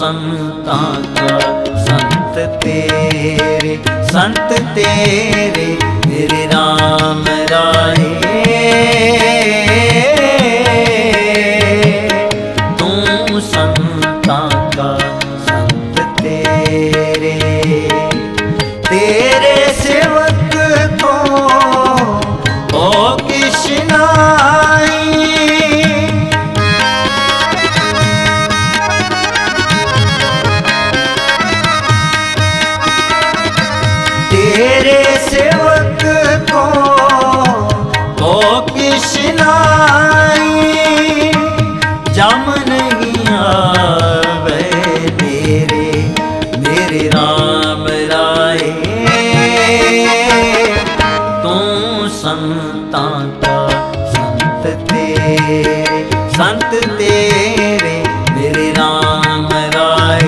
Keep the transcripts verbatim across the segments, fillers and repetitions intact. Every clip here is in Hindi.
संतां का संत तेरे, संत तेरे मेरे राम राए। तू संतां का संत तेरे, तेरे सेवक को ओ कृष्ण तेरे सेवक को ओ कृष्णाई, जम नहीं आवे तेरे मेरे राम राए। तू संतां का संत तेरे, संत तेरे मेरे राम राए।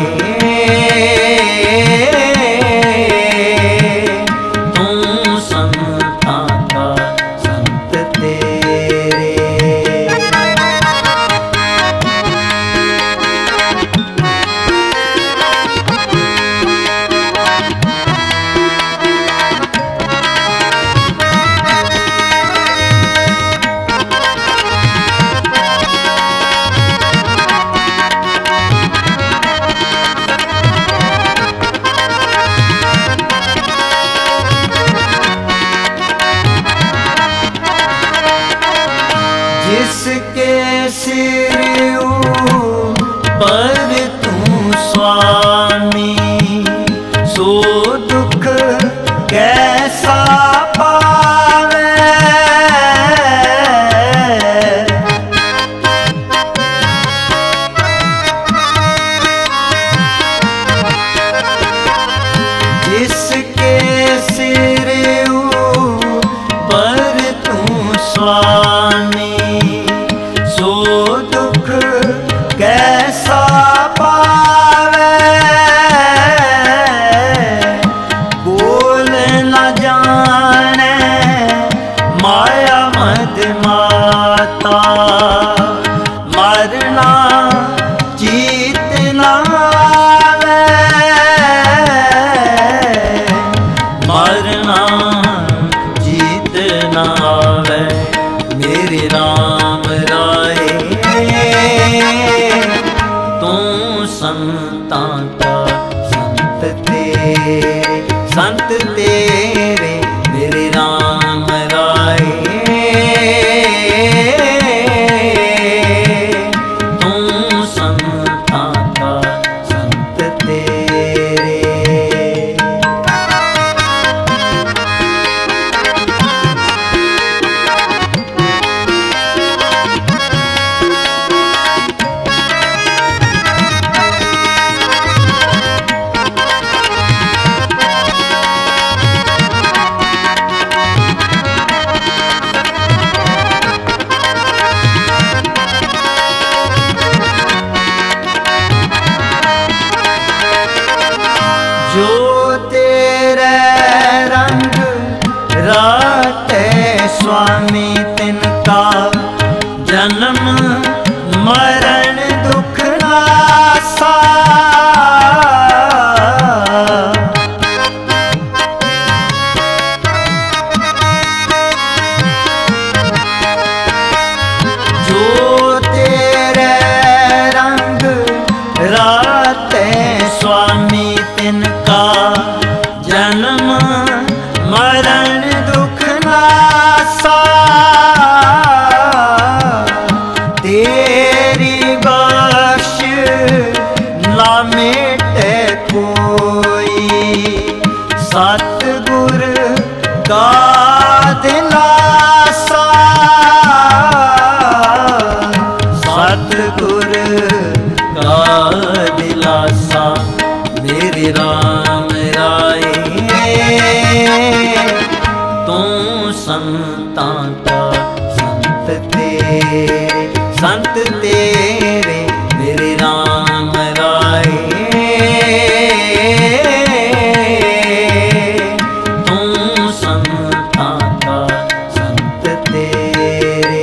जिसके सिर पर तू स्वामी, सो दुख कैसा पावे। जिसके सिर पर तू स्वामी, सो दुख कैसा पावे। बोल न जाने माया मद माता, मरना जीत न आवे। मरना जीत न आवे मेरे राम राए। तू संतां का संत तेरे, संत तेरे मेरे राम राए। तू संतां का संत तेरे। जो तेरे रंग राटे स्वामी, तिनका जन्म मरण दुख नासा। जो तेरे रंग राटे स्वामी, तिनका जन्म मरण दुख नासा। तेरी बख्श ना मिटे कोई, सतगुर का दिलासा। सतगुर का दिलासा मेरे राम राए। तू संतां का संत तेरे, संत तेरे मेरे राम राए। तू संतां का संत तेरे।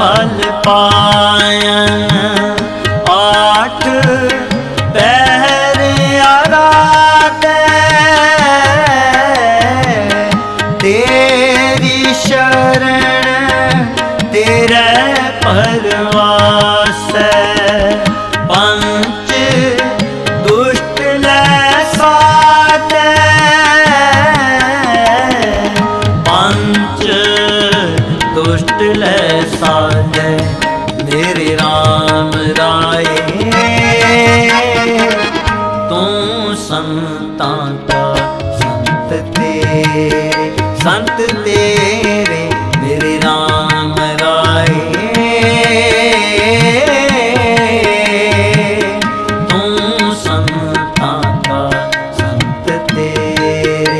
फल पायन आठ पहर आराधे तेरी शरण तेरे परवास पंच दुष्ट ले साधे पंच दुष्ट ले साधे मेरे राम राय तू संतां का संत तेरे संत तेरे मेरे राम राय तू संतां का संत तेरे।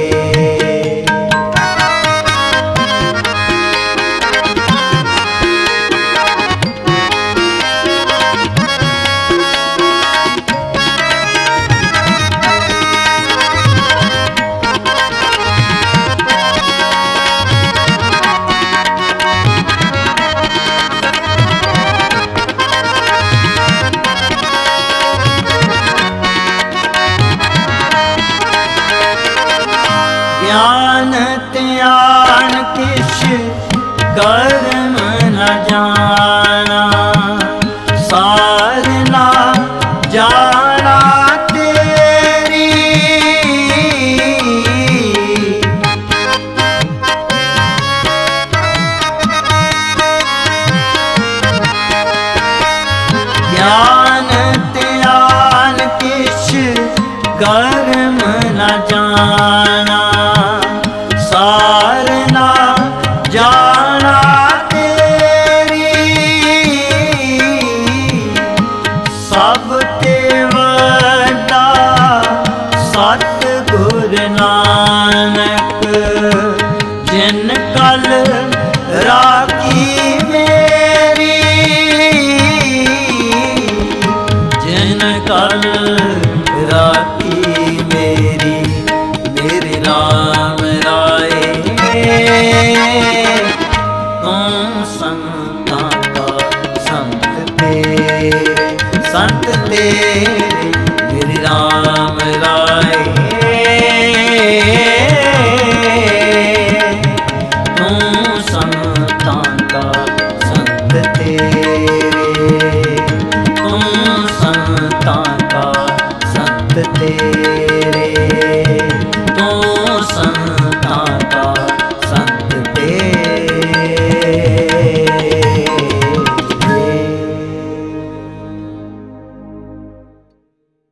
ज्ञान त्यान किश कर्म न जाना सार ना जाना तेरी ज्ञान त्यान किश कर्म न जाना सार ना जाना तेरी सब ते वड्डा सतगुर नानक जिन कल राखी मेरी जिन कल राखी मेरी मेरे राम राय तू संतां का संत तेरे संत तेरे मेरे राम राय तू संतां का संत तेरे तू संतां का संत तेरे तू संतां का